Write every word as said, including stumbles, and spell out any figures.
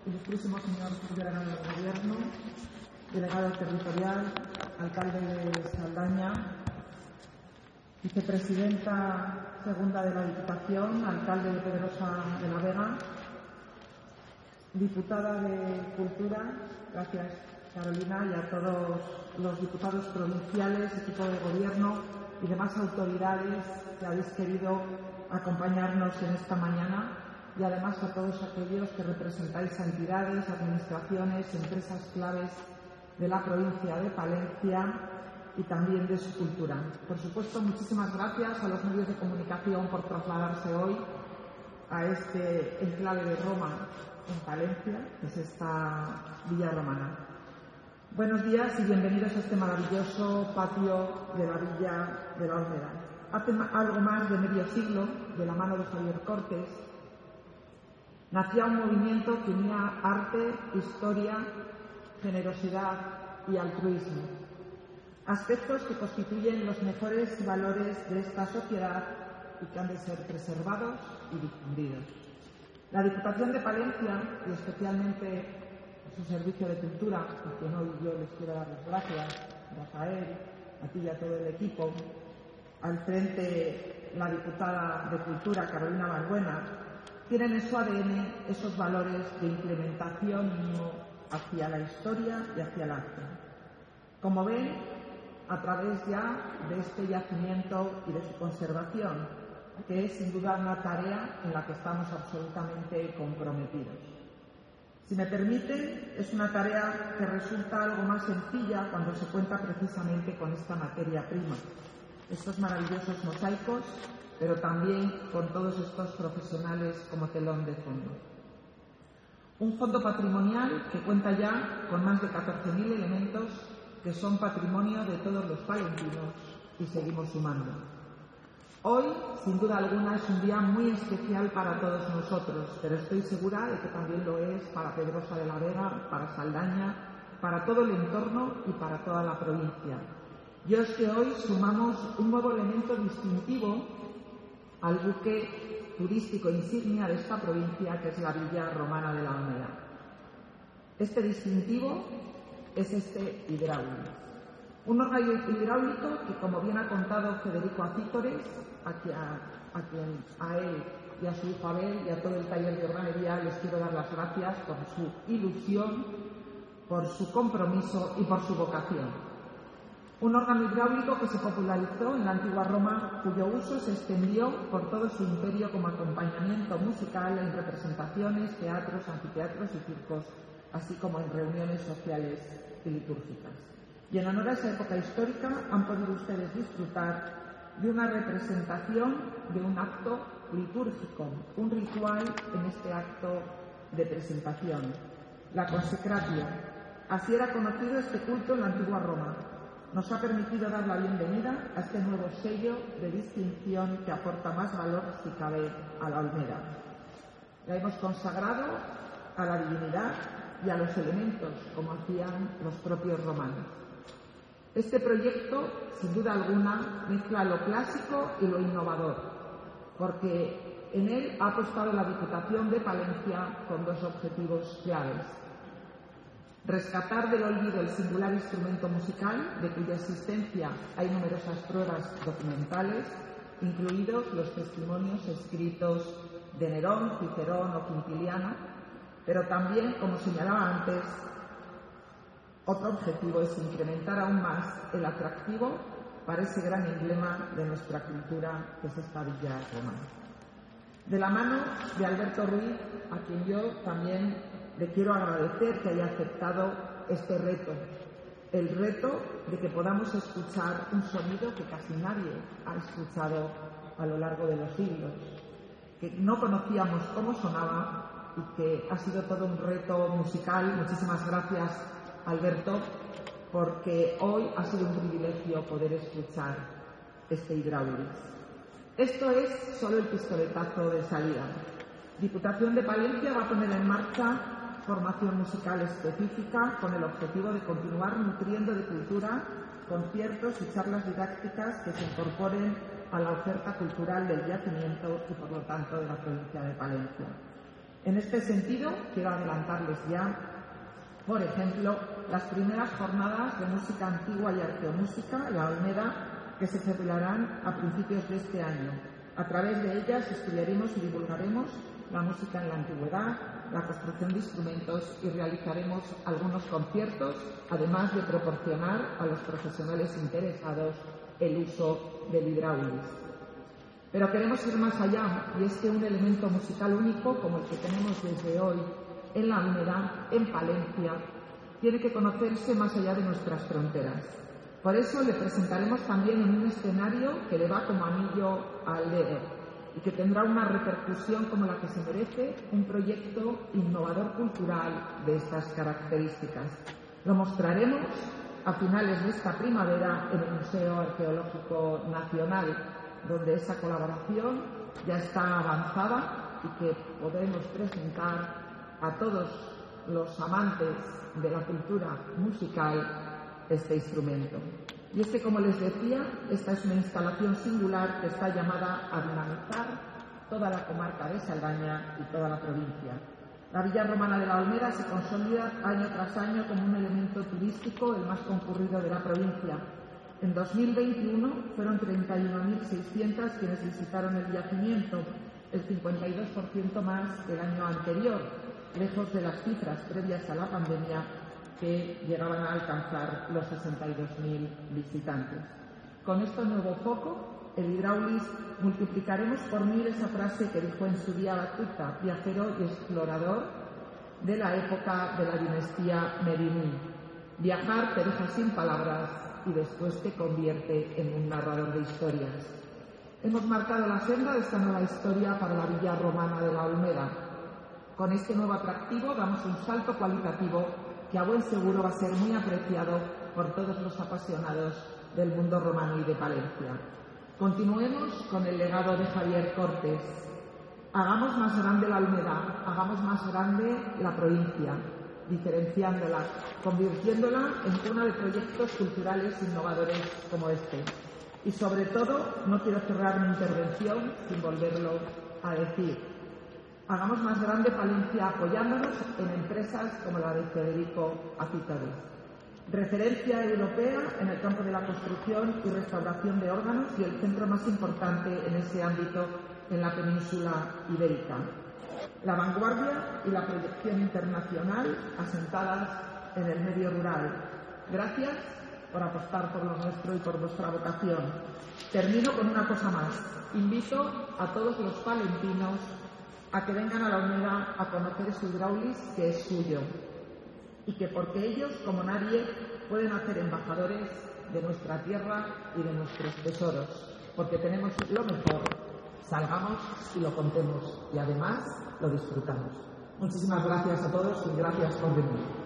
ilustrísimo señor delegado del Gobierno, delegado territorial, alcalde de Saldaña, vicepresidenta segunda de la Diputación, alcalde de Pedrosa de la Vega, diputada de Cultura, gracias Carolina, y a todos los diputados provinciales, equipo de Gobierno y demás autoridades que habéis querido acompañarnos en esta mañana, y además a todos aquellos que representáis a entidades, administraciones, empresas claves de la provincia de Palencia y también de su cultura. Por supuesto, muchísimas gracias a los medios de comunicación por trasladarse hoy a este enclave de Roma en Palencia, que es esta villa romana. Buenos días y bienvenidos a este maravilloso patio de la villa de la Olmeda. Hace algo más de medio siglo, de la mano de Javier Cortes, nacía un movimiento que unía arte, historia, generosidad y altruismo, aspectos que constituyen los mejores valores de esta sociedad y que han de ser preservados y difundidos. La Diputación de Palencia, y especialmente su Servicio de Cultura, a quien hoy yo les quiero dar las gracias, Rafael, a ti y a todo el equipo, al frente la diputada de Cultura, Carolina Balbuena, tienen en su A D N esos valores de implementación hacia la historia y hacia el arte. Como ven, a través ya de este yacimiento y de su conservación, que es sin duda una tarea en la que estamos absolutamente comprometidos. Si me permiten, es una tarea que resulta algo más sencilla cuando se cuenta precisamente con esta materia prima, estos maravillosos mosaicos, pero también con todos estos profesionales como telón de fondo. Un fondo patrimonial que cuenta ya con más de catorce mil elementos que son patrimonio de todos los palentinos y seguimos sumando. Hoy, sin duda alguna, es un día muy especial para todos nosotros, pero estoy segura de que también lo es para Pedrosa de la Vega, para Saldaña, para todo el entorno y para toda la provincia. Y es que hoy sumamos un nuevo elemento distintivo al buque turístico insignia de esta provincia, que es la Villa Romana de la Olmeda. Este distintivo es este hidráulico. Un órgano hidráulico que, como bien ha contado Federico Acítores, a quien, a quien a él y a su hijo Abel y a todo el taller de organería les quiero dar las gracias por su ilusión, por su compromiso y por su vocación. Un órgano hidráulico que se popularizó en la antigua Roma, cuyo uso se extendió por todo su imperio como acompañamiento musical en representaciones, teatros, anfiteatros y circos, así como en reuniones sociales y litúrgicas. Y en honor a esa época histórica han podido ustedes disfrutar de una representación de un acto litúrgico, un ritual en este acto de presentación, la consecratio. Así era conocido este culto en la antigua Roma. Nos ha permitido dar la bienvenida a este nuevo sello de distinción que aporta más valor, si cabe, a la Olmeda. La hemos consagrado a la divinidad y a los elementos, como hacían los propios romanos. Este proyecto, sin duda alguna, mezcla lo clásico y lo innovador, porque en él ha apostado la Diputación de Palencia con dos objetivos claves: rescatar del olvido el singular instrumento musical, de cuya existencia hay numerosas pruebas documentales, incluidos los testimonios escritos de Nerón, Cicerón o Quintiliano, pero también, como señalaba antes, otro objetivo es incrementar aún más el atractivo para ese gran emblema de nuestra cultura, que es esta villa romana. De la mano de Alberto Ruiz, a quien yo también le quiero agradecer que haya aceptado este reto, el reto de que podamos escuchar un sonido que casi nadie ha escuchado a lo largo de los siglos, que no conocíamos cómo sonaba y que ha sido todo un reto musical. Muchísimas gracias, Alberto, porque hoy ha sido un privilegio poder escuchar este hidráulico. Esto es solo el pistoletazo de salida. Diputación de Palencia va a poner en marcha formación musical específica con el objetivo de continuar nutriendo de cultura conciertos y charlas didácticas que se incorporen a la oferta cultural del yacimiento y, por lo tanto, de la provincia de Palencia. En este sentido, quiero adelantarles ya, por ejemplo, las primeras jornadas de música antigua y arqueomúsica, la Olmeda, que se celebrarán a principios de este año. A través de ellas estudiaremos y divulgaremos la música en la antigüedad, la construcción de instrumentos y realizaremos algunos conciertos, además de proporcionar a los profesionales interesados el uso del hidráulis. Pero queremos ir más allá, y es que un elemento musical único, como el que tenemos desde hoy en la Olmeda, en Palencia, tiene que conocerse más allá de nuestras fronteras. Por eso le presentaremos también en un escenario que le va como anillo al dedo y que tendrá una repercusión como la que se merece un proyecto innovador cultural de estas características. Lo mostraremos a finales de esta primavera en el Museo Arqueológico Nacional, donde esa colaboración ya está avanzada y que podremos presentar a todos los amantes de la cultura musical este instrumento. Y es que, como les decía, esta es una instalación singular que está llamada a dinamizar toda la comarca de Saldaña y toda la provincia. La Villa Romana de la Olmeda se consolida año tras año como un elemento turístico el más concurrido de la provincia. En dos mil veintiuno fueron treinta y una mil seiscientos quienes visitaron el yacimiento, el cincuenta y dos por ciento más que el año anterior, lejos de las cifras previas a la pandemia que llegaban a alcanzar los sesenta y dos mil visitantes. Con este nuevo foco, el hidráulis, multiplicaremos por mil esa frase que dijo en su día Batuta, viajero y explorador de la época de la dinastía Merimí. Viajar te deja sin palabras y después te convierte en un narrador de historias. Hemos marcado la senda de esta nueva historia para la Villa Romana de la Olmeda. Con este nuevo atractivo damos un salto cualitativo que a buen seguro va a ser muy apreciado por todos los apasionados del mundo romano y de Palencia. Continuemos con el legado de Javier Cortes. Hagamos más grande la Olmeda, hagamos más grande la provincia, diferenciándola, convirtiéndola en cuna de proyectos culturales innovadores como este. Y sobre todo, no quiero cerrar mi intervención sin volverlo a decir. Hagamos más grande Palencia apoyándonos en empresas como la de Federico Acitores, referencia europea en el campo de la construcción y restauración de órganos y el centro más importante en ese ámbito en la península ibérica. La vanguardia y la proyección internacional asentadas en el medio rural. Gracias por apostar por lo nuestro y por vuestra vocación. Termino con una cosa más. Invito a todos los palentinos a que vengan a la Olmeda a conocer ese hidráulis que es suyo y que porque ellos, como nadie, pueden hacer embajadores de nuestra tierra y de nuestros tesoros, porque tenemos lo mejor, salgamos y lo contemos y además lo disfrutamos. Muchísimas gracias a todos y gracias por venir.